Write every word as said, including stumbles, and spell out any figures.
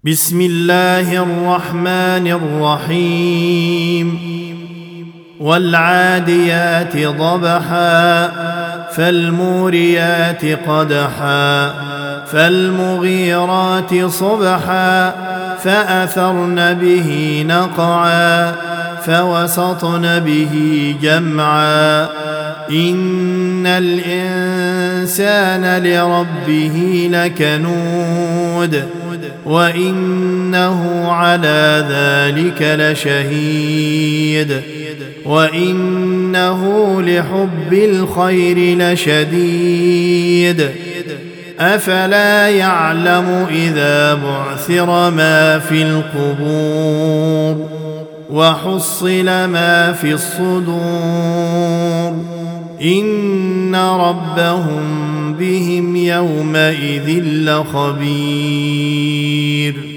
بسم الله الرحمن الرحيم والعاديات ضبحا فالموريات قدحا فالمغيرات صبحا فأثرن به نقعا فوسطن به جمعا إن الإنسان لربه لكنود وإنه على ذلك لشهيد وإنه لحب الخير لشديد أفلا يعلم إذا بعثر ما في القبور وحصل ما في الصدور إن ربهم بهم يومئذ لخبير.